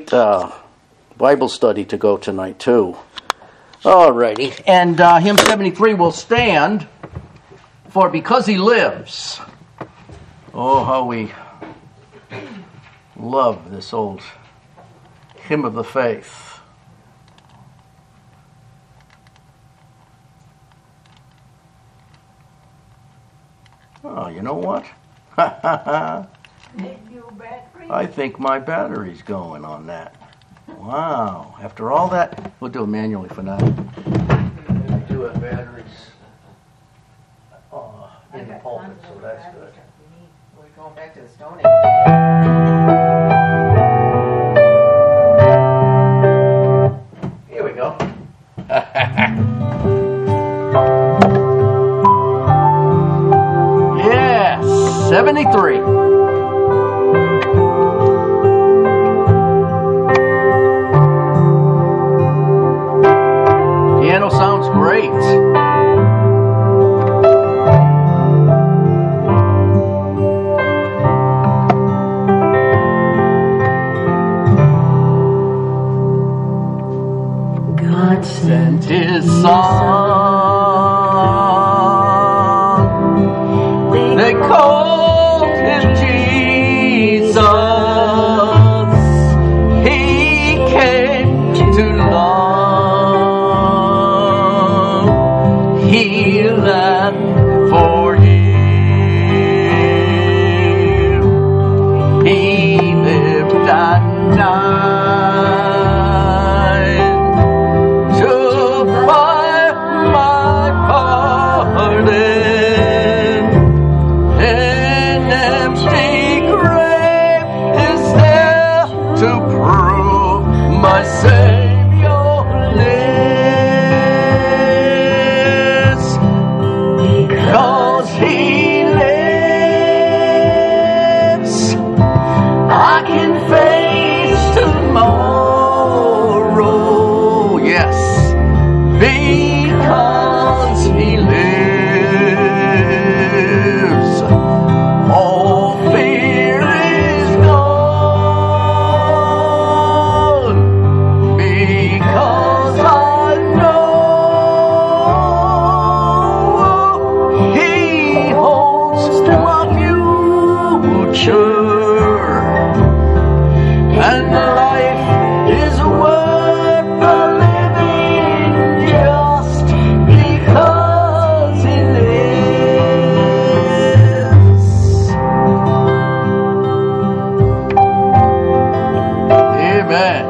great Bible study to go tonight, too. Alrighty. And hymn 73 will stand for Because He Lives. Oh, how we love this old hymn of the faith. Oh, you know what? I think my battery's going on that. Wow. After all that, we'll do it manually for now. I do have batteries in the pulpit, so that's good. We're going back to the Stone Age. Here we go. Yes, 73. Piano sounds great. God sent His Son. They called Him Jesus. He came to love, heal, and forgive. He lived and died to buy my pardon. An empty grave is there to prove my Savior lives. Because He lives, I can face tomorrow. Yes, because He lives, all fear is gone. Because I know He holds my future, and life is worth the living just because He lives. Amen.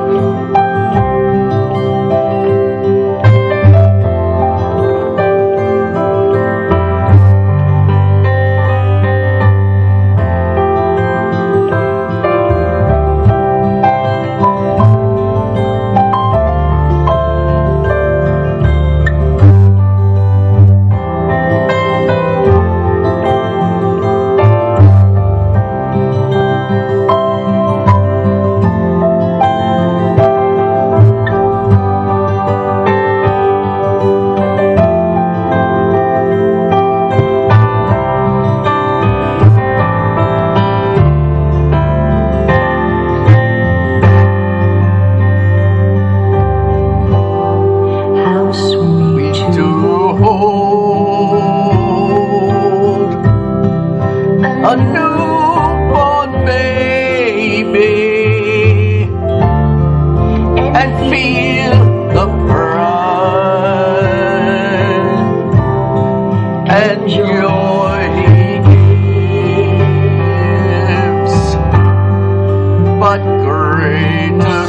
How sweet To hold a newborn baby and feel the pride and joy He gives, but greater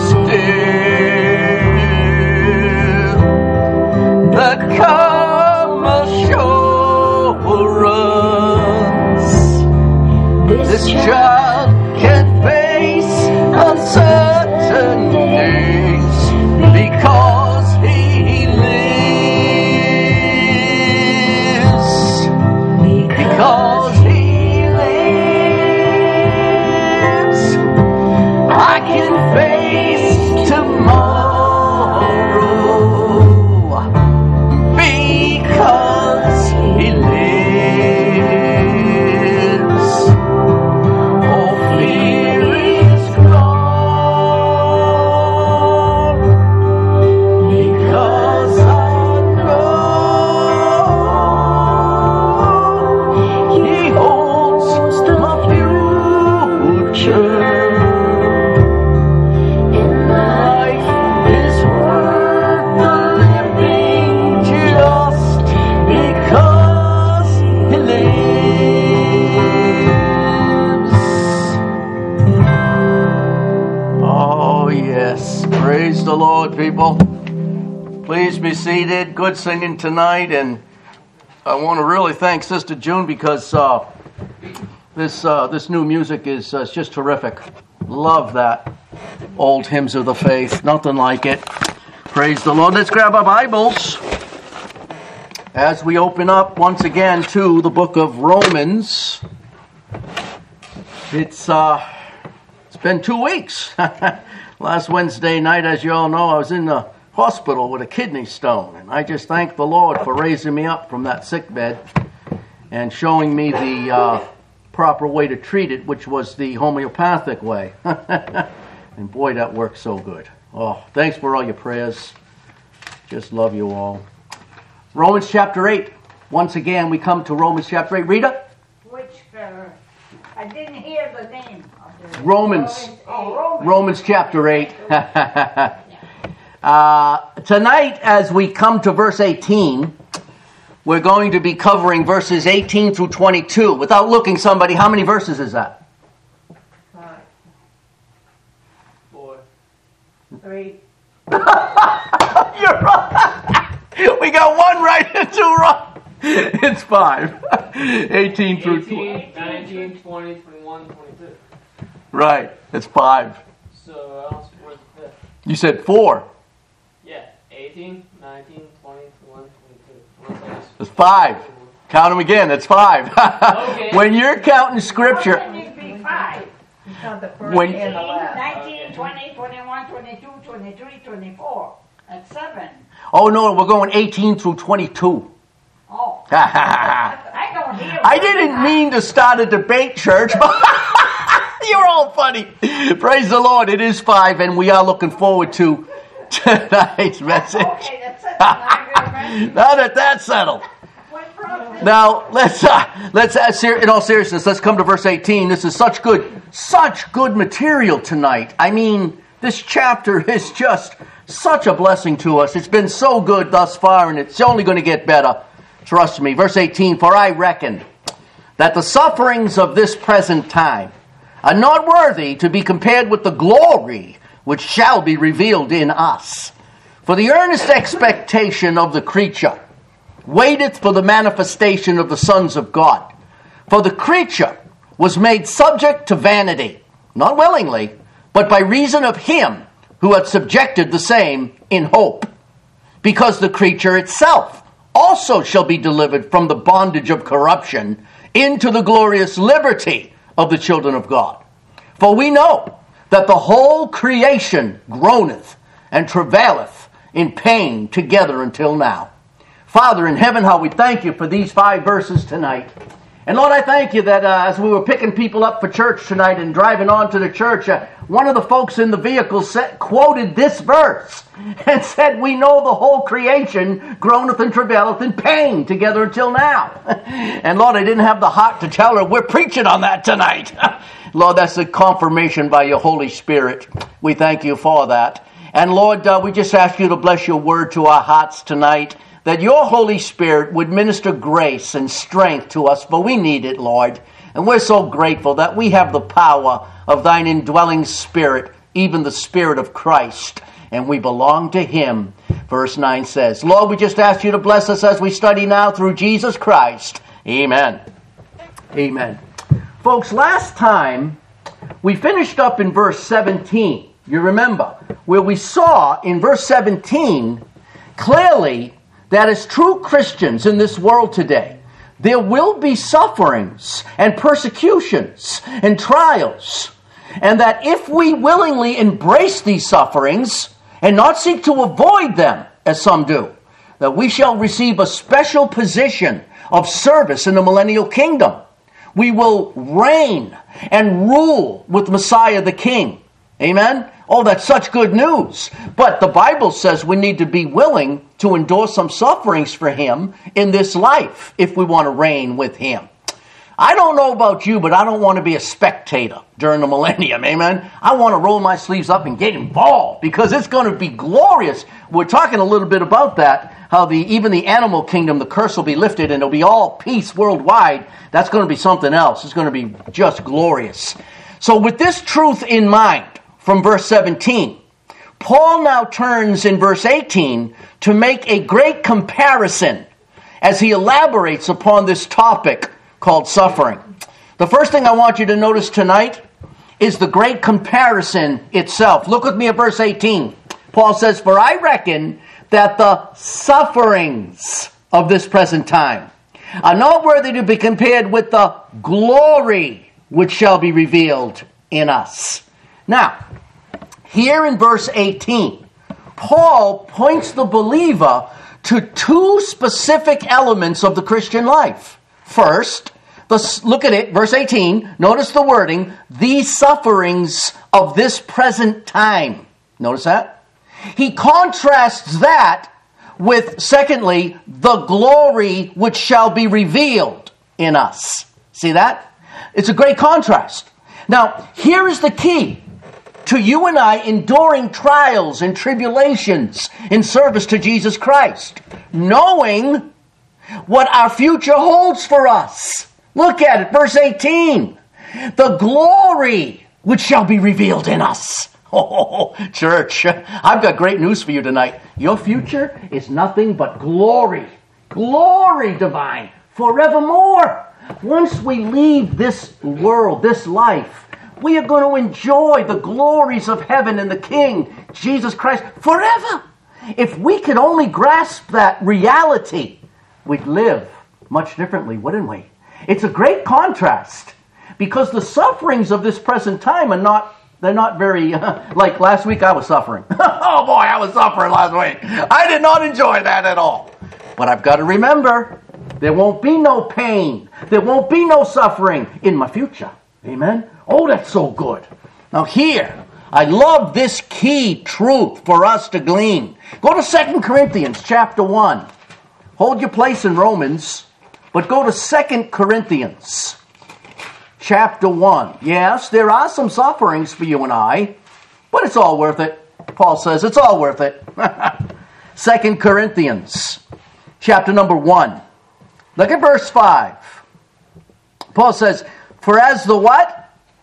still, the calm assurance this child can face uncertain days because He lives. Because He lives, I can face tomorrow. Because He lives, Yes, praise the Lord, people. Please be seated. Good singing tonight, and I want to really thank Sister June because this new music is just terrific. Love that. Old hymns of the faith, nothing like it. Praise the Lord. Let's grab our Bibles as we open up once again to the book of Romans. It's been 2 weeks. Last Wednesday night, as you all know, I was in the hospital with a kidney stone, and I just thank the Lord for raising me up from that sick bed and showing me the proper way to treat it, which was the homeopathic way. And boy, that worked so good. Oh, thanks for all your prayers. Just love you all. Romans chapter 8. Once again, we come to Romans chapter 8. Rita? Which, I didn't hear the name of the Romans. Romans. Romans chapter 8. Tonight, as we come to verse 18, we're going to be covering verses 18 through 22. Without looking, somebody, how many verses is that? 5, 4, 3. You're right. We got one right and two wrong. It's 5. 18 through 18, 19, 20, 21, 22. Right, it's 5. So I don't see where's the fifth. You said 4. Yeah, 18, 19, 20, 21, 22. It's 5. Count them again. It's 5. Okay. When you're counting scripture, How can it be 5? you count the first When- and the 18, last. 19, 20, 21, 22, 23, 24. That's 7. oh no, we're going 18 through 22. Oh. I I don't hear. didn't mean to start a debate, church, but you're all funny. Praise the Lord. It is 5, and we are looking forward to tonight's message. Okay, that's it. I'm Now that that's settled. What brought Now, let's in all seriousness, let's come to verse 18. This is such good material tonight. I mean, this chapter is just such a blessing to us. It's been so good thus far, and it's only going to get better. Trust me. Verse 18, for I reckon that the sufferings of this present time are not worthy to be compared with the glory which shall be revealed in us. For the earnest expectation of the creature waiteth for the manifestation of the sons of God. For the creature was made subject to vanity, not willingly, but by reason of him who had subjected the same in hope. Because the creature itself also shall be delivered from the bondage of corruption into the glorious liberty of the children of God. For we know that the whole creation groaneth and travaileth in pain together until now. Father in heaven, how we thank you for these 5 verses tonight. And Lord, I thank you that as we were picking people up for church tonight and driving on to the church, one of the folks in the vehicle quoted this verse and said, we know the whole creation groaneth and travaileth in pain together until now. And Lord, I didn't have the heart to tell her we're preaching on that tonight. Lord, that's a confirmation by your Holy Spirit. We thank you for that. And Lord, we just ask you to bless your word to our hearts tonight, that your Holy Spirit would minister grace and strength to us, for we need it, Lord. And we're so grateful that we have the power of thine indwelling Spirit, even the Spirit of Christ, and we belong to him. Verse 9 says, Lord, we just ask you to bless us as we study now through Jesus Christ. Amen. Amen. Folks, last time we finished up in verse 17. You remember, where we saw in verse 17 clearly that as true Christians in this world today, there will be sufferings and persecutions and trials. And that if we willingly embrace these sufferings and not seek to avoid them, as some do, that we shall receive a special position of service in the millennial kingdom. We will reign and rule with Messiah the King. Amen? Oh, that's such good news. But the Bible says we need to be willing to endure some sufferings for him in this life if we want to reign with him. I don't know about you, but I don't want to be a spectator during the millennium, amen? I want to roll my sleeves up and get involved because it's going to be glorious. We're talking a little bit about that, how even the animal kingdom, the curse will be lifted and it'll be all peace worldwide. That's going to be something else. It's going to be just glorious. So with this truth in mind, from verse 17, Paul now turns in verse 18 to make a great comparison as he elaborates upon this topic called suffering. The first thing I want you to notice tonight is the great comparison itself. Look with me at verse 18. Paul says, "For I reckon that the sufferings of this present time are not worthy to be compared with the glory which shall be revealed in us." Now, here in verse 18, Paul points the believer to two specific elements of the Christian life. First, look at it, verse 18, notice the wording, "the sufferings of this present time." Notice that? He contrasts that with, secondly, the glory which shall be revealed in us. See that? It's a great contrast. Now, here is the key to you and I enduring trials and tribulations in service to Jesus Christ, knowing what our future holds for us. Look at it, verse 18. "The glory which shall be revealed in us." Oh, church, I've got great news for you tonight. Your future is nothing but glory. Glory divine, forevermore. Once we leave this world, this life, we are going to enjoy the glories of heaven and the King, Jesus Christ, forever. If we could only grasp that reality, we'd live much differently, wouldn't we? It's a great contrast, because the sufferings of this present time they're not very, like last week I was suffering. Oh boy, I was suffering last week. I did not enjoy that at all. But I've got to remember, there won't be no pain. There won't be no suffering in my future. Amen? Oh, that's so good. Now here, I love this key truth for us to glean. Go to 2 Corinthians chapter 1. Hold your place in Romans, but go to 2 Corinthians chapter 1. Yes, there are some sufferings for you and I, but it's all worth it. Paul says it's all worth it. 2 Corinthians chapter number 1. Look at verse 5. Paul says, "For as the" what?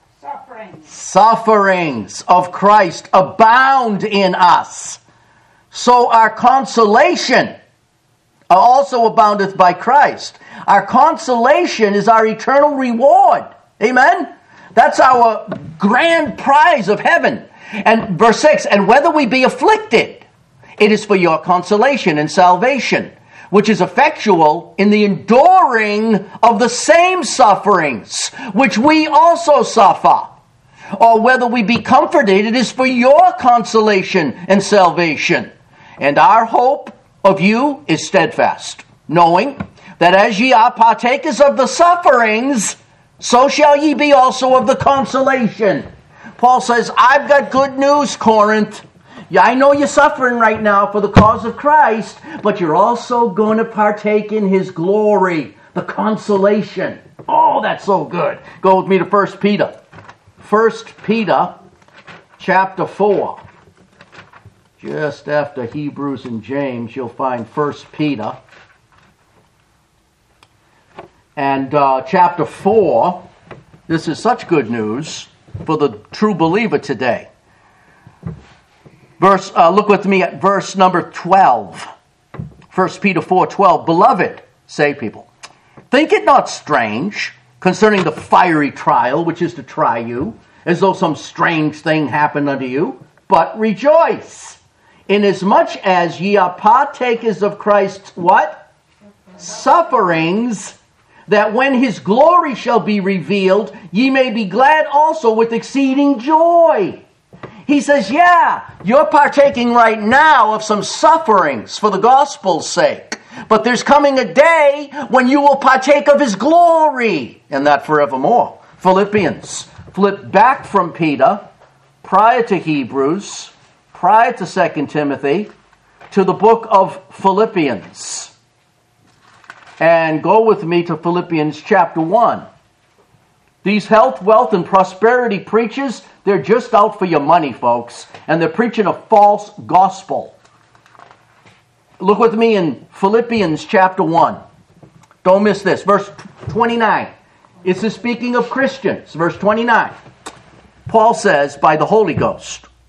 "Sufferings of Christ abound in us, so our consolation also aboundeth by Christ." Our consolation is our eternal reward. Amen? That's our grand prize of heaven. And verse 6, "And whether we be afflicted, it is for your consolation and salvation, which is effectual in the enduring of the same sufferings, which we also suffer. Or whether we be comforted, it is for your consolation and salvation. And our hope of you is steadfast, knowing that as ye are partakers of the sufferings, so shall ye be also of the consolation." Paul says, I've got good news, Corinth. Yeah, I know you're suffering right now for the cause of Christ, but you're also going to partake in His glory, the consolation. Oh, that's so good. Go with me to 1 Peter. 1 Peter chapter 4. Just after Hebrews and James, you'll find 1 Peter. And chapter 4, this is such good news for the true believer today. Look with me at verse number 12. 1 Peter 4:12. "Beloved," say people, "think it not strange concerning the fiery trial which is to try you, as though some strange thing happened unto you, but rejoice, inasmuch as ye are partakers of Christ's" what? "Sufferings, that when His glory shall be revealed, ye may be glad also with exceeding joy." He says, yeah, you're partaking right now of some sufferings for the gospel's sake. But there's coming a day when you will partake of His glory, and that forevermore. Philippians. Flip back from Peter, prior to Hebrews, prior to 2 Timothy, to the book of Philippians. And go with me to Philippians chapter 1. These health, wealth, and prosperity preachers, they're just out for your money, folks. And they're preaching a false gospel. Look with me in Philippians chapter 1. Don't miss this. Verse 29. This is speaking of Christians. Verse 29. Paul says, by the Holy Ghost,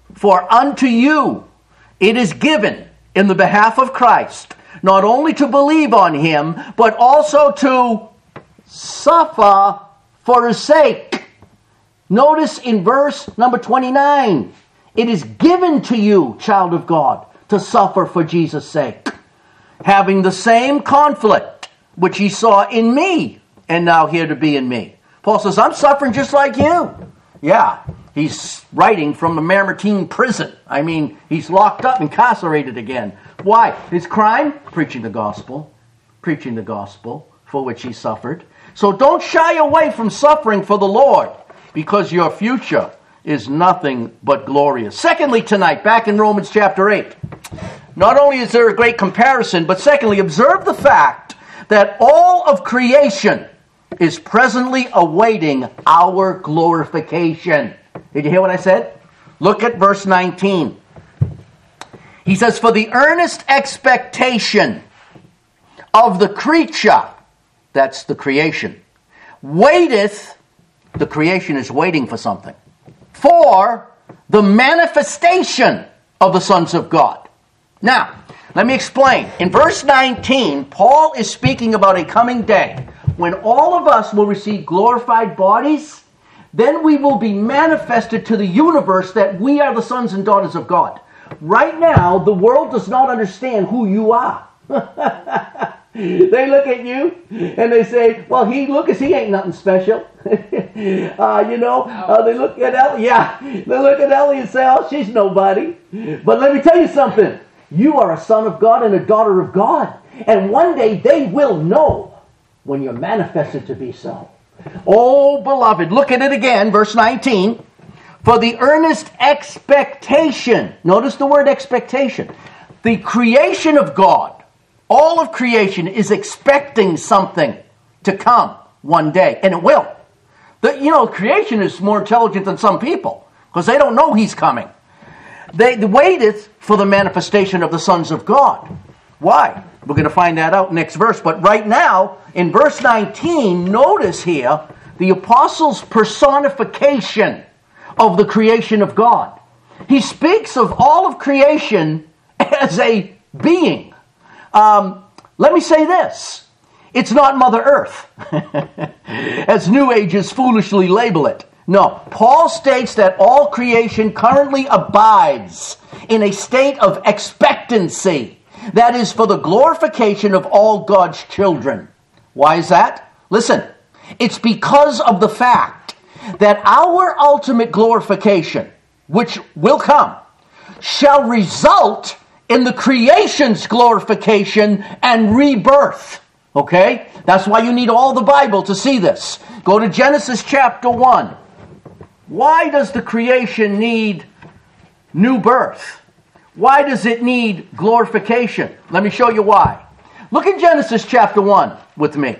For unto you it is given in the behalf of Christ, not only to believe on him, but also to suffer for his sake. Notice in verse number 29, it is given to you, child of God, to suffer for Jesus' sake, having the same conflict which he saw in me, and now here to be in me. Paul says, I'm suffering just like you. Yeah, he's writing from the Mamertine prison. I mean, he's locked up, incarcerated again. Why? His crime? Preaching the gospel. Preaching the gospel for which he suffered. So don't shy away from suffering for the Lord, because your future is nothing but glorious. Secondly, tonight, back in Romans chapter 8, not only is there a great comparison, but secondly, observe the fact that all of creation is presently awaiting our glorification. Did you hear what I said? Look at verse 19. He says, for the earnest expectation of the creature, that's the creation, waiteth, the creation is waiting for something, for the manifestation of the sons of God. Now, let me explain. In verse 19, Paul is speaking about a coming day when all of us will receive glorified bodies. Then we will be manifested to the universe that we are the sons and daughters of God. Right now, the world does not understand who you are. They look at you and they say, well, he ain't nothing special. They look at Ellie. Yeah, they look at Ellie and say, oh, she's nobody. But let me tell you something. You are a son of God and a daughter of God. And one day they will know when you're manifested to be so. Oh, beloved, look at it again, verse 19. For the earnest expectation. Notice the word expectation. The creation of God, all of creation is expecting something to come one day. And it will. Creation is more intelligent than some people because they don't know he's coming. They waiteth for the manifestation of the sons of God. Why? We're going to find that out next verse. But right now, in verse 19, notice here the apostle's personification of the creation of God. He speaks of all of creation as a being. Let me say this. It's not Mother Earth, as New Agers foolishly label it. No, Paul states that all creation currently abides in a state of expectancy. That is for the glorification of all God's children. Why is that? Listen, it's because of the fact that our ultimate glorification, which will come, shall result in the creation's glorification and rebirth. Okay? That's why you need all the Bible to see this. Go to Genesis chapter 1. Why does the creation need new birth? Why does it need glorification? Let me show you why. Look at Genesis chapter 1 with me.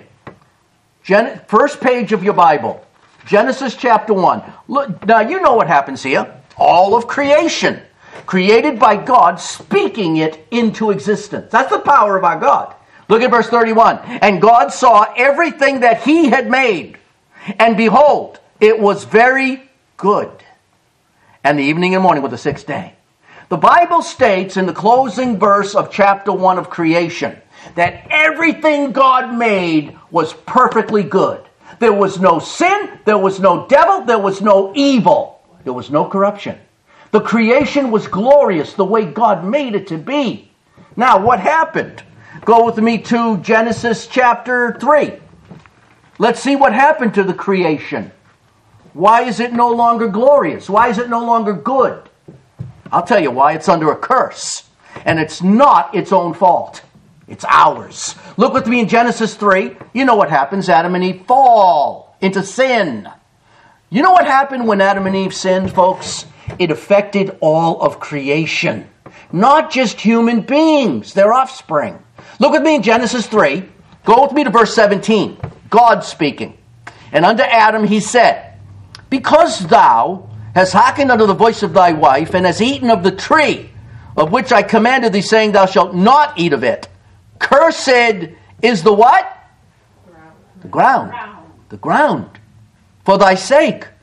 First page of your Bible. Genesis chapter 1. Look, now you know what happens here. All of creation, created by God, speaking it into existence. That's the power of our God. Look at verse 31. And God saw everything that he had made, and behold, it was very good. And the evening and morning were the sixth day. The Bible states in the closing verse of chapter 1 of creation that everything God made was perfectly good. There was no sin, there was no devil, there was no evil. There was no corruption. The creation was glorious the way God made it to be. Now, what happened? Go with me to Genesis chapter 3. Let's see what happened to the creation. Why is it no longer glorious? Why is it no longer good? I'll tell you why. It's under a curse. And it's not its own fault. It's ours. Look with me in Genesis 3. You know what happens. Adam and Eve fall into sin. You know what happened when Adam and Eve sinned, folks? It affected all of creation. Not just human beings, their offspring. Look with me in Genesis 3. Go with me to verse 17. God speaking. And unto Adam he said, because thou hast hearkened unto the voice of thy wife, and hast eaten of the tree, of which I commanded thee, saying, thou shalt not eat of it. Cursed is the what? The ground. The ground. For thy sake.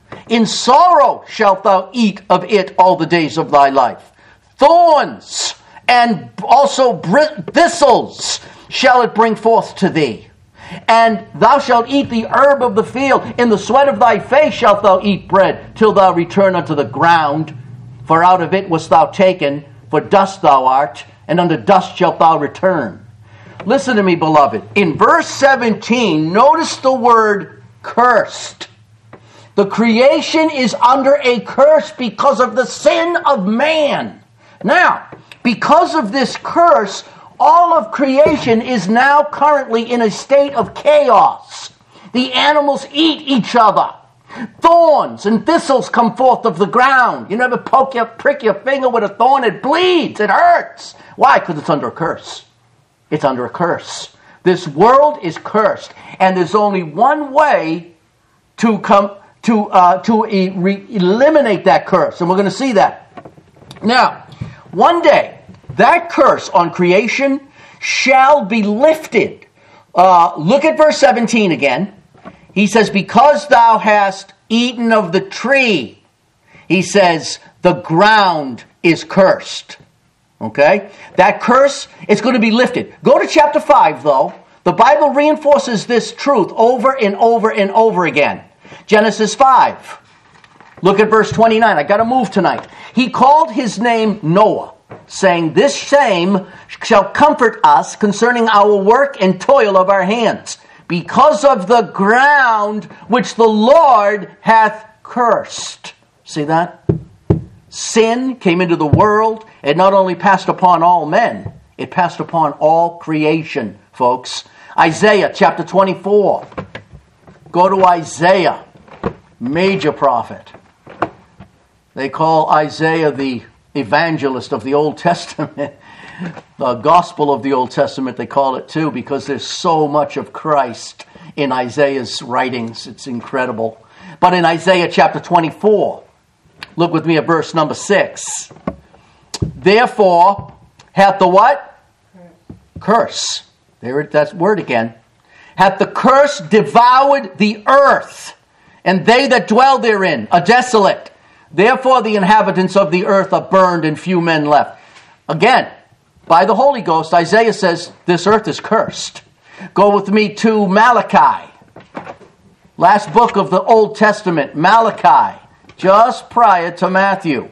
In sorrow shalt thou eat of it all the days of thy life. Thorns and also thistles shall it bring forth to thee. And thou shalt eat the herb of the field. In the sweat of thy face shalt thou eat bread, till thou return unto the ground. For out of it wast thou taken, for dust thou art, and unto dust shalt thou return. Listen to me, beloved. In verse 17, notice the word cursed. The creation is under a curse because of the sin of man. Now, because of this curse, all of creation is now currently in a state of chaos. The animals eat each other. Thorns and thistles come forth of the ground. You never prick your finger with a thorn, it bleeds, it hurts. Why? Because it's under a curse. It's under a curse. This world is cursed, and there's only one way to eliminate that curse, and we're going to see that. Now, one day, that curse on creation shall be lifted. Look at verse 17 again. He says, because thou hast eaten of the tree, he says, the ground is cursed. Okay? That curse is going to be lifted. Go to chapter 5, though. The Bible reinforces this truth over and over and over again. Genesis 5. Look at verse 29. I got to move tonight. He called his name Noah, saying, this same shall comfort us concerning our work and toil of our hands, because of the ground which the Lord hath cursed. See that? Sin came into the world. It not only passed upon all men, it passed upon all creation, folks. Isaiah chapter 24. Go to Isaiah, major prophet. They call Isaiah the evangelist of the Old Testament. The gospel of the Old Testament, they call it too, because there's so much of Christ in Isaiah's writings. It's incredible. But in Isaiah chapter 24, look with me at verse number 6. Therefore hath the what? Curse. There it, that word again. Hath the curse devoured the earth, and they that dwell therein are desolate. Therefore the inhabitants of the earth are burned, and few men left. Again, by the Holy Ghost, Isaiah says this earth is cursed. Go with me to Malachi. Last book of the Old Testament, Malachi, just prior to Matthew.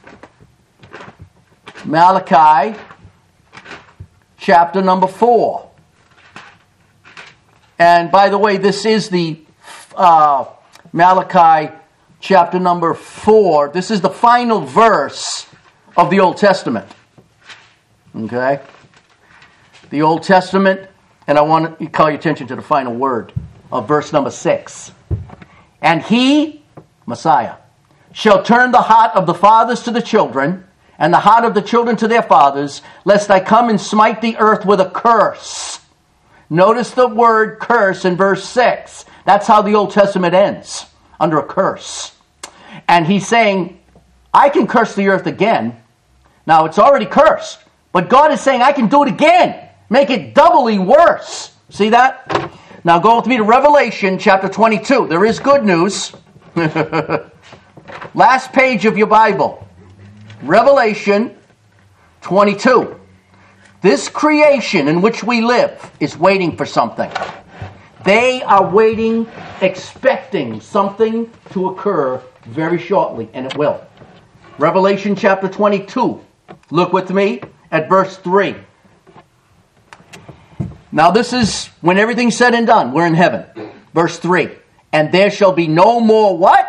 Malachi, chapter number 4. And by the way, this is the Malachi chapter number 4. This is the final verse of the Old Testament. Okay? The Old Testament, and I want to call your attention to the final word of verse number 6. And he, Messiah, shall turn the heart of the fathers to the children, and the heart of the children to their fathers, lest I come and smite the earth with a curse. Notice the word curse in verse 6. That's how the Old Testament ends, under a curse. And he's saying, I can curse the earth again. Now, it's already cursed. But God is saying, I can do it again. Make it doubly worse. See that? Now go with me to Revelation chapter 22. There is good news. Last page of your Bible. Revelation 22. This creation in which we live is waiting for something. They are waiting, expecting something to occur very shortly, and it will. Revelation chapter 22. Look with me at verse 3. Now this is when everything's said and done. We're in heaven. Verse 3. And there shall be no more what?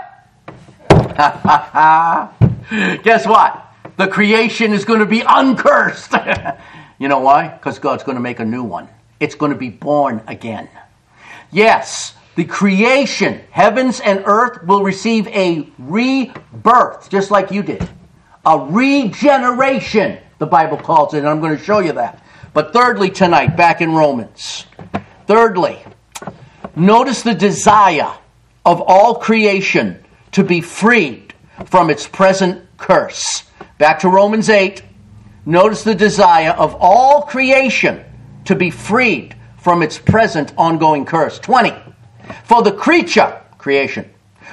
Guess what? The creation is going to be uncursed. You know why? Because God's going to make a new one. It's going to be born again. Yes, the creation, heavens and earth, will receive a rebirth, just like you did. A regeneration, the Bible calls it, and I'm going to show you that. But thirdly tonight, back in Romans. Thirdly, notice the desire of all creation to be freed from its present curse. Back to Romans 8. Notice the desire of all creation to be freed from its present ongoing curse. 20. For the creation,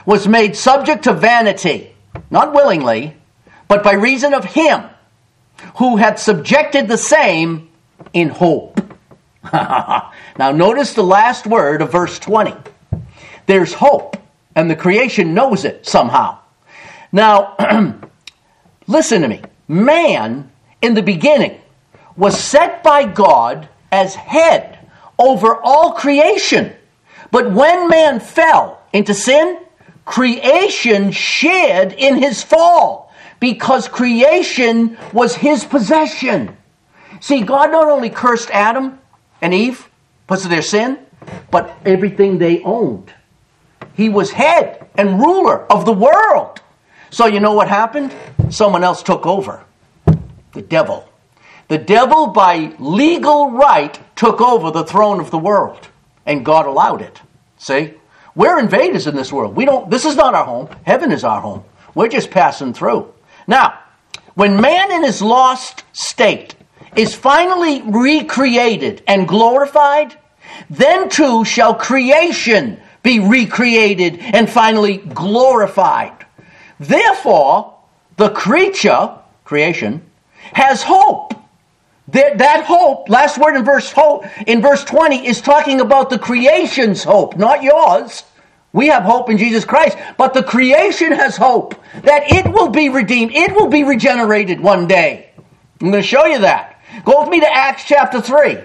was made subject to vanity, not willingly, but by reason of him who had subjected the same in hope. Now notice the last word of verse 20. There's hope, and the creation knows it somehow. Now, listen to me. Man, in the beginning, was set by God as head over all creation. But when man fell into sin, creation shared in his fall, because creation was his possession. See, God not only cursed Adam and Eve because of their sin, but everything they owned. He was head and ruler of the world. So you know what happened? Someone else took over. The devil. The devil, by legal right, took over the throne of the world. And God allowed it. See? We're invaders in this world. This is not our home. Heaven is our home. We're just passing through. Now, when man in his lost state is finally recreated and glorified, then too shall creation be recreated and finally glorified. Therefore, the creation, has hope. That hope, last word in verse 20, is talking about the creation's hope, not yours. We have hope in Jesus Christ, but the creation has hope that it will be redeemed. It will be regenerated one day. I'm going to show you that. Go with me to Acts chapter 3.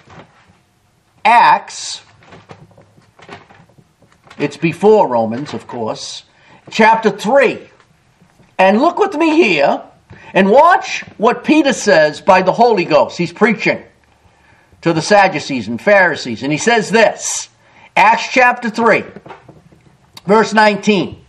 Acts, it's before Romans, of course. Chapter 3. And look with me here and watch what Peter says by the Holy Ghost. He's preaching to the Sadducees and Pharisees. And he says this, Acts chapter 3, verse 19.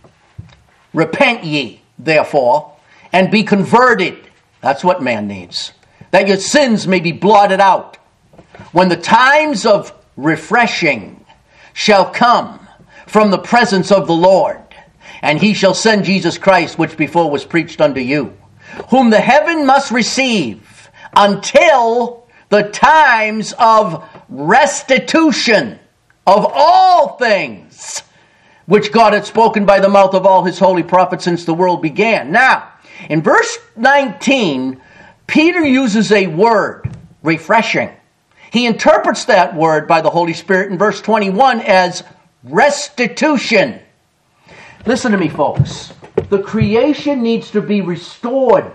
Repent ye, therefore, and be converted. That's what man needs. That your sins may be blotted out, when the times of refreshing shall come from the presence of the Lord. And he shall send Jesus Christ, which before was preached unto you, whom the heaven must receive until the times of restitution of all things, which God had spoken by the mouth of all his holy prophets since the world began. Now, in verse 19, Peter uses a word, refreshing. He interprets that word by the Holy Spirit in verse 21 as restitution. Listen to me, folks. The creation needs to be restored.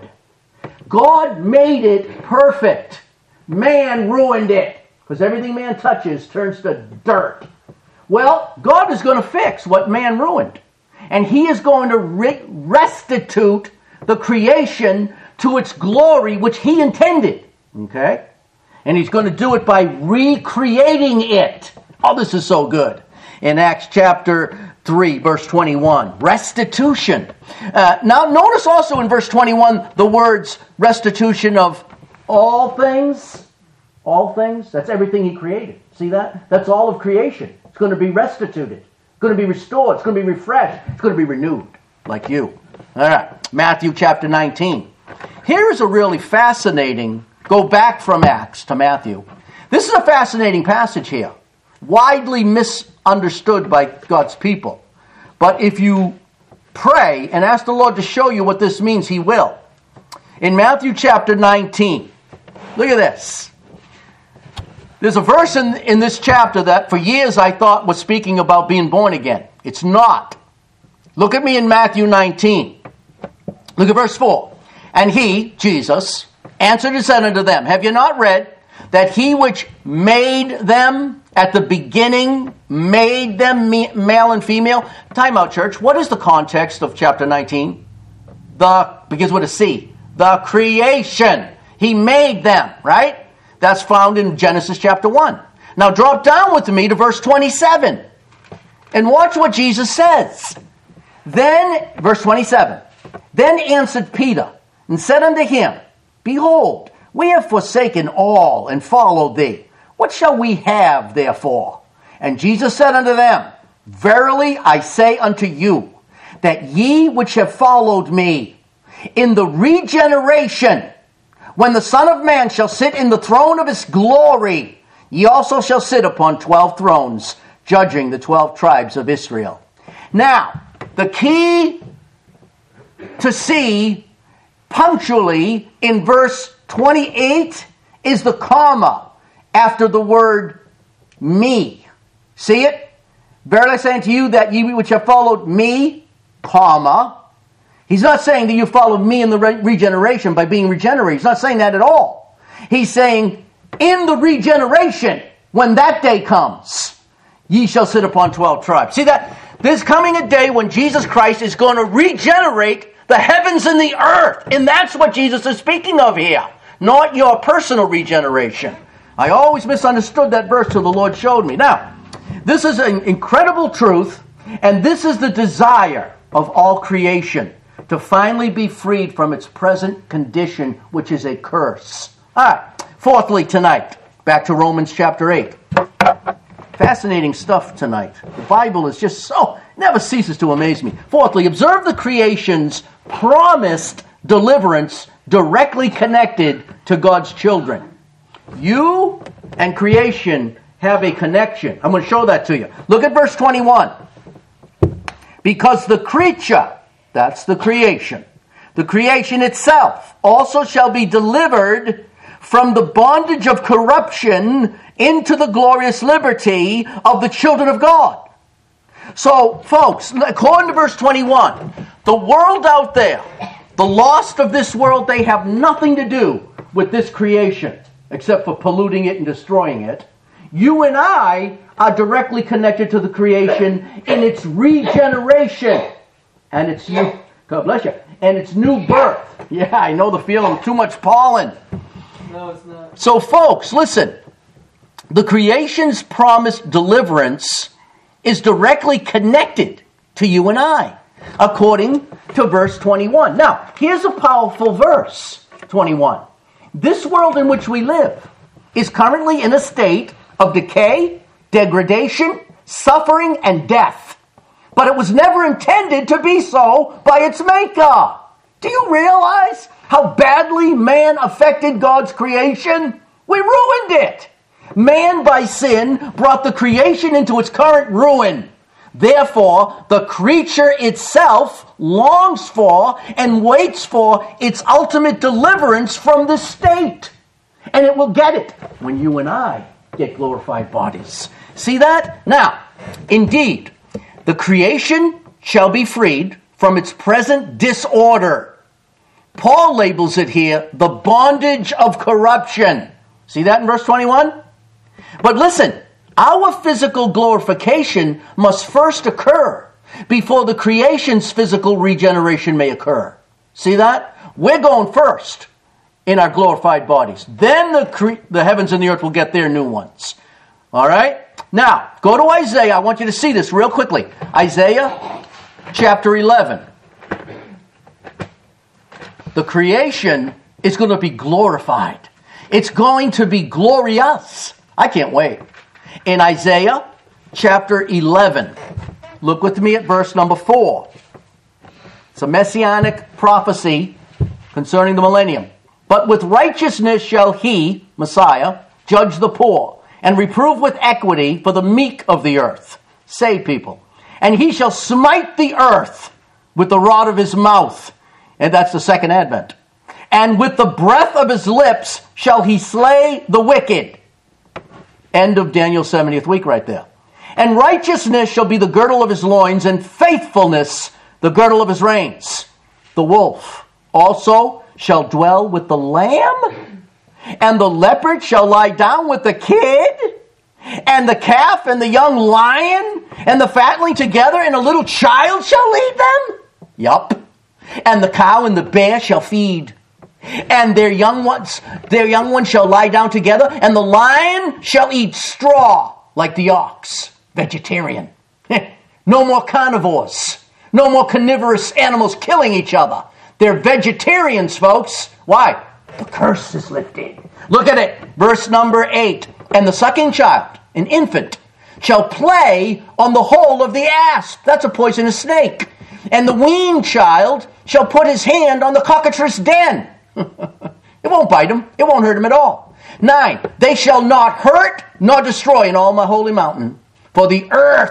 God made it perfect. Man ruined it, because everything man touches turns to dirt. Well, God is going to fix what man ruined. And he is going to restitute the creation to its glory, which he intended. Okay? And he's going to do it by recreating it. Oh, this is so good. In Acts chapter 3, verse 21. Restitution. Now, notice also in verse 21 the words restitution of all things. All things. That's everything he created. See that? That's all of creation. It's going to be restituted. It's going to be restored. It's going to be refreshed. It's going to be renewed, like you. All right. Matthew chapter 19. Here's a really fascinating, go back from Acts to Matthew. This is a fascinating passage here. Widely misunderstood by God's people. But if you pray and ask the Lord to show you what this means, he will. In Matthew chapter 19, look at this. There's a verse in this chapter that for years I thought was speaking about being born again. It's not. Look at me in Matthew 19. Look at verse 4. And he, Jesus, answered and said unto them, have you not read that he which made them at the beginning made them male and female? Time out, church. What is the context of chapter 19? Begins with a C. The creation. He made them, right? That's found in Genesis chapter 1. Now drop down with me to verse 27. And watch what Jesus says. Then, verse 27. Then answered Peter and said unto him, behold, we have forsaken all and followed thee. What shall we have therefore? And Jesus said unto them, verily I say unto you, that ye which have followed me, in the regeneration, when the Son of Man shall sit in the throne of his glory, ye also shall sit upon 12 thrones, judging the 12 tribes of Israel. Now, The key to see punctually in verse 28 is the comma after the word me. See it? Verily I say unto you that ye which have followed me, comma. He's not saying that you followed me in the regeneration by being regenerated. He's not saying that at all. He's saying in the regeneration, when that day comes, ye shall sit upon 12 tribes. See that? There's coming a day when Jesus Christ is going to regenerate the heavens and the earth. And that's what Jesus is speaking of here. Not your personal regeneration. I always misunderstood that verse till the Lord showed me. Now, this is an incredible truth, and this is the desire of all creation, to finally be freed from its present condition, which is a curse. All right. Fourthly, tonight, back to Romans chapter 8. Fascinating stuff tonight. The Bible is just never ceases to amaze me. Fourthly, observe the creation's promised deliverance directly connected to God's children. You and creation have a connection. I'm going to show that to you. Look at verse 21. Because the creature, that's the creation itself also shall be delivered from the bondage of corruption into the glorious liberty of the children of God. So, folks, according to verse 21, the world out there, the lost of this world, they have nothing to do with this creation except for polluting it and destroying it. You and I are directly connected to the creation in its regeneration and its new, God bless you, and its new birth. Yeah, I know the feeling, too much pollen. No, it's not. So, folks, listen. The creation's promised deliverance is directly connected to you and I, according to verse 21. Now, here's a powerful verse, 21. This world in which we live is currently in a state of decay, degradation, suffering, and death. But it was never intended to be so by its maker. Do you realize how badly man affected God's creation? We ruined it. Man, by sin, brought the creation into its current ruin. Therefore, the creature itself longs for and waits for its ultimate deliverance from this state. And it will get it when you and I get glorified bodies. See that? Now, indeed, the creation shall be freed from its present disorder. Paul labels it here the bondage of corruption. See that in verse 21? But listen, our physical glorification must first occur before the creation's physical regeneration may occur. See that? We're going first in our glorified bodies. Then the heavens and the earth will get their new ones. All right? Now, go to Isaiah. I want you to see this real quickly. Isaiah chapter 11. The creation is going to be glorified. It's going to be glorious. I can't wait. In Isaiah chapter 11, look with me at verse number 4. It's a messianic prophecy concerning the millennium. But with righteousness shall he, Messiah, judge the poor, and reprove with equity for the meek of the earth. Say, people. And he shall smite the earth with the rod of his mouth. And that's the second advent. And with the breath of his lips shall he slay the wicked. End of Daniel's 70th week right there. And righteousness shall be the girdle of his loins, and faithfulness the girdle of his reins. The wolf also shall dwell with the lamb, and the leopard shall lie down with the kid, and the calf and the young lion and the fatling together, and a little child shall lead them. Yup. And the cow and the bear shall feed. And their young ones shall lie down together, and the lion shall eat straw like the ox. Vegetarian. No more carnivores. No more carnivorous animals killing each other. They're vegetarians, folks. Why? The curse is lifted. Look at it. Verse number 8. And the sucking child, an infant, shall play on the hole of the asp. That's a poisonous snake. And the weaned child shall put his hand on the cockatrice den. It won't bite him. It won't hurt him at all. 9, they shall not hurt nor destroy in all my holy mountain. For the earth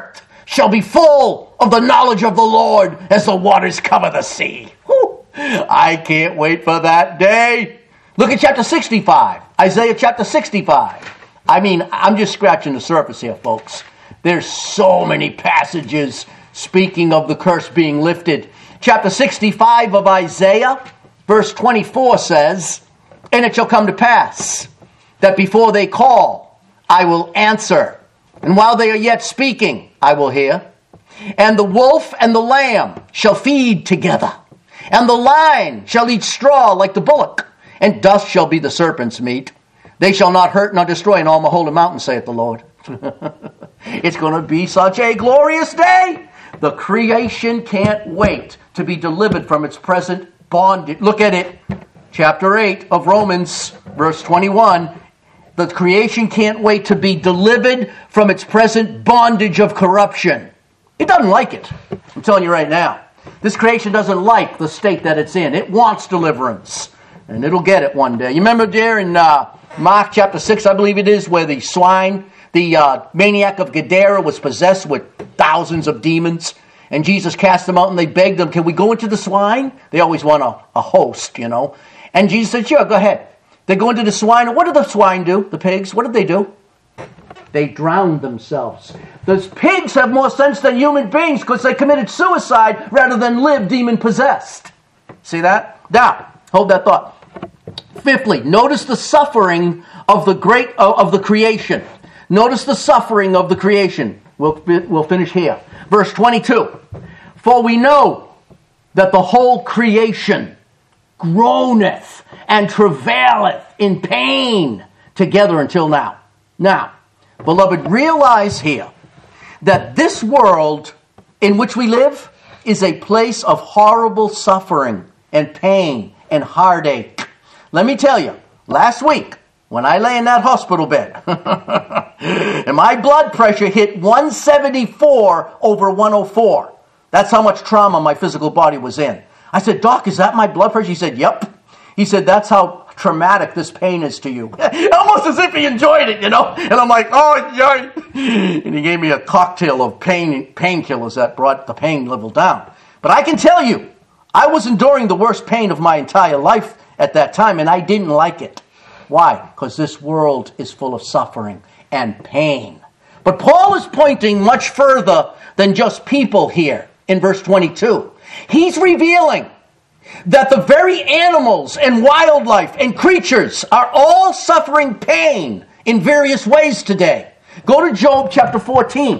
shall be full of the knowledge of the Lord as the waters cover the sea. Whew. I can't wait for that day. Look at chapter 65. Isaiah chapter 65. I mean, I'm just scratching the surface here, folks. There's so many passages speaking of the curse being lifted. Chapter 65 of Isaiah, verse 24 says, "And it shall come to pass that before they call, I will answer. And while they are yet speaking, I will hear. And the wolf and the lamb shall feed together. And the lion shall eat straw like the bullock. And dust shall be the serpent's meat. They shall not hurt nor destroy in all my holy mountain, saith the Lord." It's going to be such a glorious day. The creation can't wait to be delivered from its present bondage. Look at it. Chapter 8 of Romans, verse 21. The creation can't wait to be delivered from its present bondage of corruption. It doesn't like it. I'm telling you right now. This creation doesn't like the state that it's in. It wants deliverance. And it'll get it one day. You remember there in Mark chapter 6, I believe it is, where the swine, the maniac of Gadara, was possessed with thousands of demons. And Jesus cast them out and they begged them, "Can we go into the swine?" They always want a host, you know. And Jesus said, "Sure, go ahead." They go into the swine. And what did the swine do? The pigs, what did they do? They drowned themselves. Those pigs have more sense than human beings because they committed suicide rather than live demon-possessed. See that? Now, hold that thought. Fifthly, notice the suffering of the creation. Notice the suffering of the creation. We'll finish here. Verse 22. "For we know that the whole creation groaneth and travaileth in pain together until now." Now, beloved, realize here that this world in which we live is a place of horrible suffering and pain and heartache. Let me tell you, last week, when I lay in that hospital bed, and my blood pressure hit 174 over 104. That's how much trauma my physical body was in. I said, "Doc, is that my blood pressure?" He said, "Yep." He said, "That's how traumatic this pain is to you." Almost as if he enjoyed it, you know. And I'm like, "Oh, yeah." And he gave me a cocktail of painkillers that brought the pain level down. But I can tell you, I was enduring the worst pain of my entire life at that time, and I didn't like it. Why? Because this world is full of suffering and pain. But Paul is pointing much further than just people here in verse 22. He's revealing that the very animals and wildlife and creatures are all suffering pain in various ways today. Go to Job chapter 14.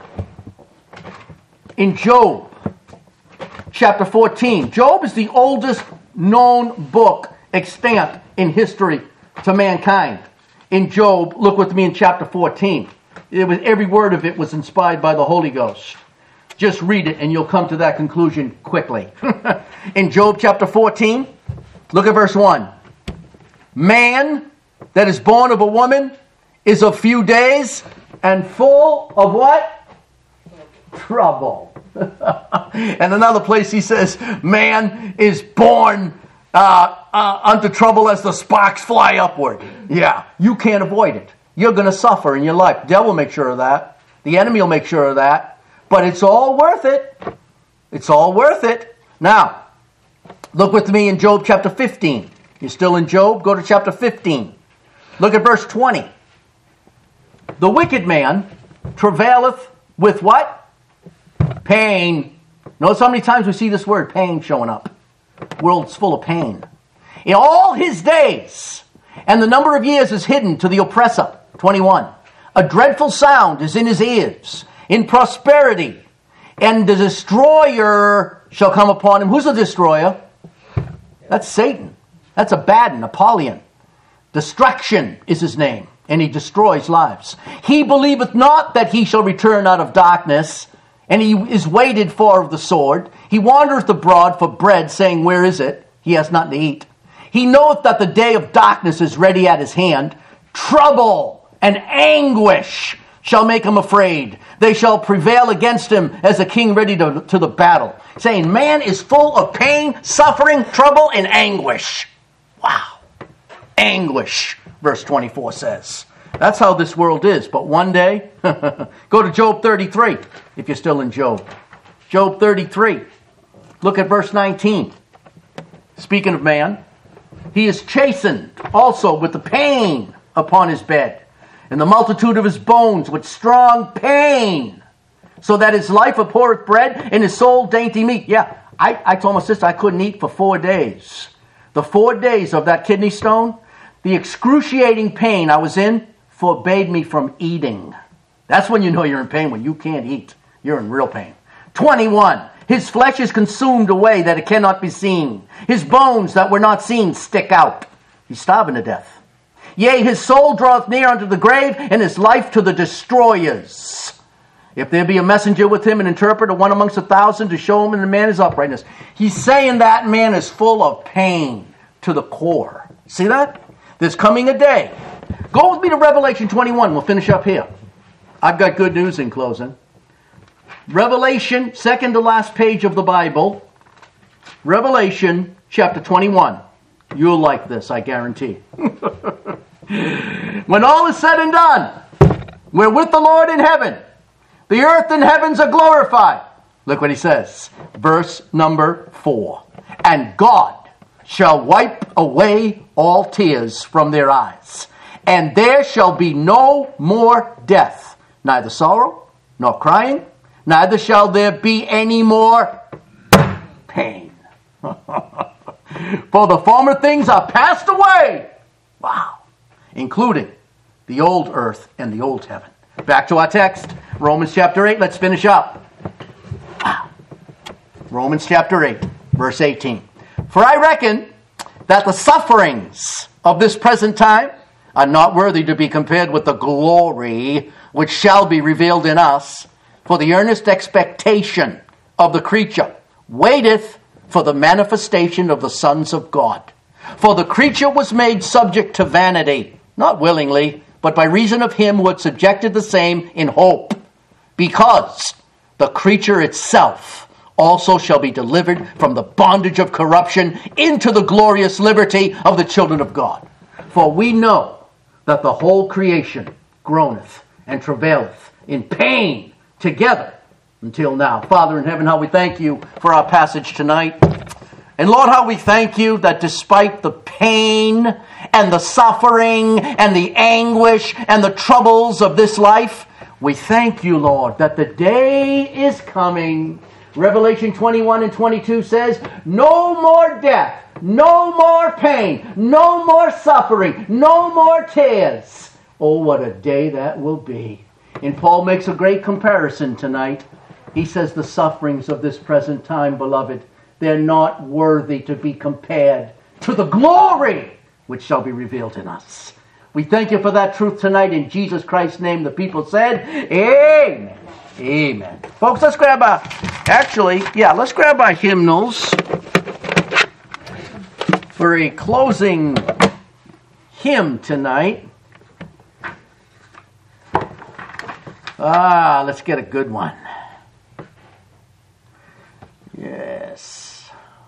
In Job chapter 14. Job is the oldest known book extant in history to mankind. In Job, look with me in chapter 14. Every word of it was inspired by the Holy Ghost. Just read it and you'll come to that conclusion quickly. In Job chapter 14, look at verse 1. "Man that is born of a woman is of few days and full of" what? "Trouble." And another place he says, "Man is born unto trouble as the sparks fly upward." Yeah, you can't avoid it. You're going to suffer in your life. The devil will make sure of that. The enemy will make sure of that. But it's all worth it. It's all worth it. Now, look with me in Job chapter 15. You're still in Job? Go to chapter 15. Look at verse 20. "The wicked man travaileth with" what? "Pain." Notice how many times we see this word pain showing up. The world's full of pain. "In all his days, and the number of years is hidden to the oppressor." 21. "A dreadful sound is in his ears, in prosperity, and the destroyer shall come upon him." Who's the destroyer? That's Satan. That's Abaddon, Apollyon. Destruction is his name, and he destroys lives. "He believeth not that he shall return out of darkness, and he is waited for of the sword. He wandereth abroad for bread, saying, Where is it? He has nothing to eat. He knoweth that the day of darkness is ready at his hand. Trouble and anguish shall make him afraid. They shall prevail against him as a king ready to the battle." Saying man is full of pain, suffering, trouble, and anguish. Wow. Anguish, verse 24 says. That's how this world is. But one day, go to Job 33, if you're still in Job. Job 33. Look at verse 19. Speaking of man, he is chastened also with the pain upon his bed, and the multitude of his bones with strong pain, so that his life abhorreth bread, and his soul dainty meat. Yeah, I told my sister I couldn't eat for 4 days. The 4 days of that kidney stone, the excruciating pain I was in forbade me from eating. That's when you know you're in pain, when you can't eat. You're in real pain. 21. His flesh is consumed away that it cannot be seen. His bones that were not seen stick out. He's starving to death. Yea, his soul draweth near unto the grave, and his life to the destroyers. If there be a messenger with him, an interpreter, one amongst 1,000, to show him in the man his uprightness. He's saying that man is full of pain to the core. See that? There's coming a day. Go with me to Revelation 21. We'll finish up here. I've got good news in closing. Revelation, second to last page of the Bible. Revelation chapter 21. You'll like this, I guarantee. When all is said and done, we're with the Lord in heaven. The earth and heavens are glorified. Look what he says. Verse number 4. And God shall wipe away all tears from their eyes. And there shall be no more death, neither sorrow, nor crying, neither shall there be any more pain. For the former things are passed away. Wow. Including the old earth and the old heaven. Back to our text. Romans chapter 8. Let's finish up. Wow. Romans chapter 8, verse 18. For I reckon that the sufferings of this present time are not worthy to be compared with the glory which shall be revealed in us. For the earnest expectation of the creature waiteth for the manifestation of the sons of God. For the creature was made subject to vanity, not willingly, but by reason of him who had subjected the same in hope, because the creature itself also shall be delivered from the bondage of corruption into the glorious liberty of the children of God. For we know that the whole creation groaneth and travaileth in pain together until now. Father in heaven, how we thank you for our passage tonight. And Lord, how we thank you that despite the pain and the suffering and the anguish and the troubles of this life, we thank you, Lord, that the day is coming. Revelation 21 and 22 says, no more death, no more pain, no more suffering, no more tears. Oh, what a day that will be. And Paul makes a great comparison tonight. He says the sufferings of this present time, beloved, they're not worthy to be compared to the glory which shall be revealed in us. We thank you for that truth tonight in Jesus Christ's name. The people said, amen. Amen. Folks, let's grab let's grab our hymnals for a closing hymn tonight. Let's get a good one. Yes.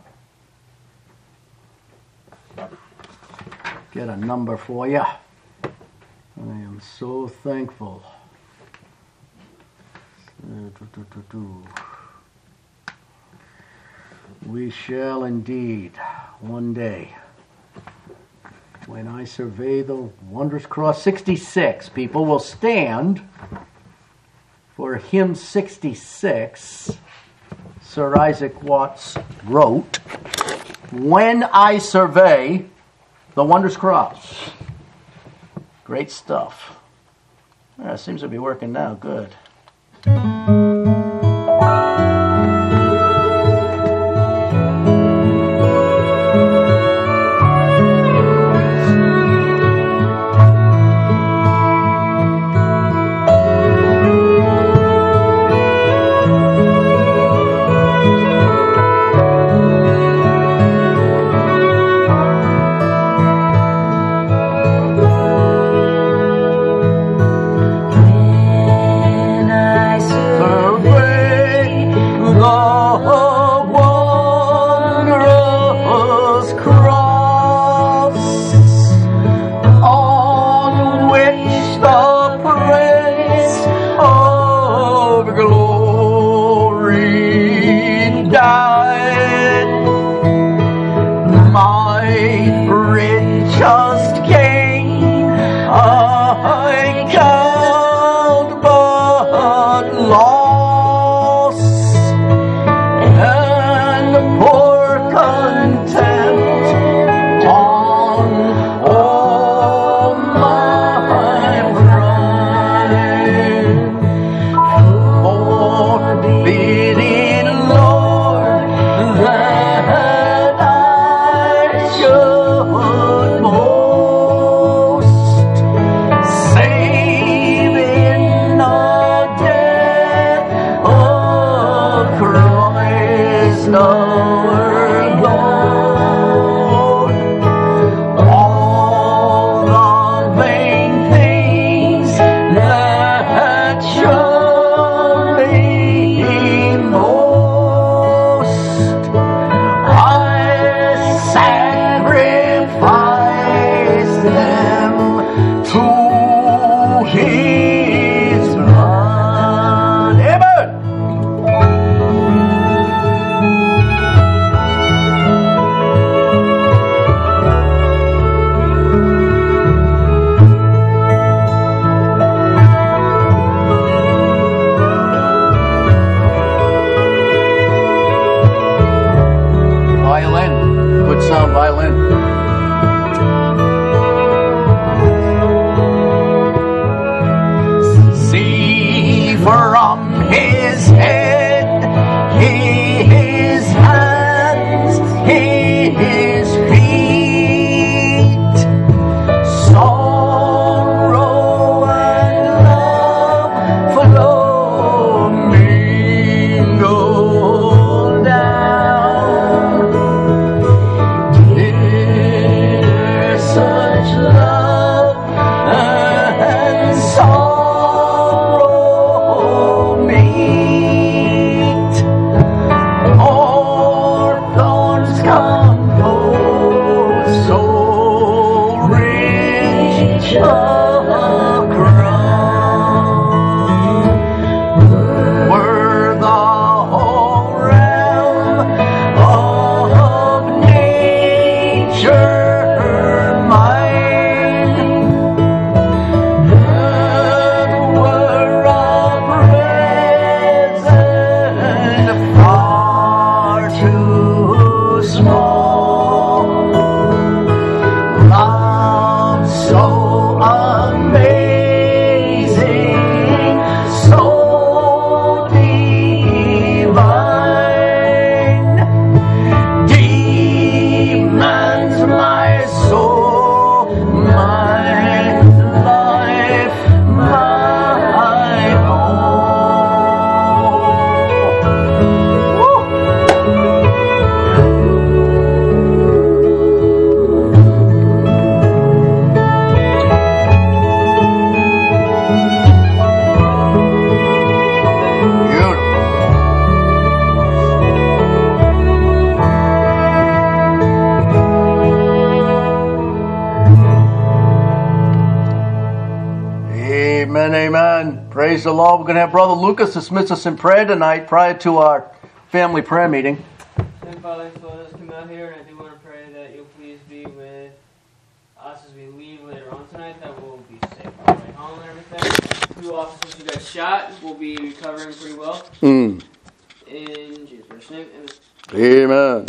Get a number for you. I am so thankful. We shall indeed one day, when I survey the wondrous cross. 66 people will stand for hymn 66. Sir Isaac Watts wrote, When I Survey the Wondrous Cross. Great stuff. It seems to be working now. Good. When I survey them to His blood. Amen. Violin. Good sound violin. See from His head, His hands, His feet, sorrow and love flow mingled down. There's such love and sorrow meet. All thorns compose so rich a crown. Were the whole realm of nature mine, that were a present far too small. Love so amazing, so divine, demands my soul, my life, my all. Woo! Beautiful. Amen, amen. Praise the Lord. We're going to have Brother Lucas dismiss us in prayer tonight prior to our family prayer meeting. And Father, so let us come out here, and I do want to pray that you'll please be with us as we leave later on tonight, that we'll be safe on the way home and everything. 2 officers who got shot will be recovering pretty well. In Jesus' name, amen. Amen.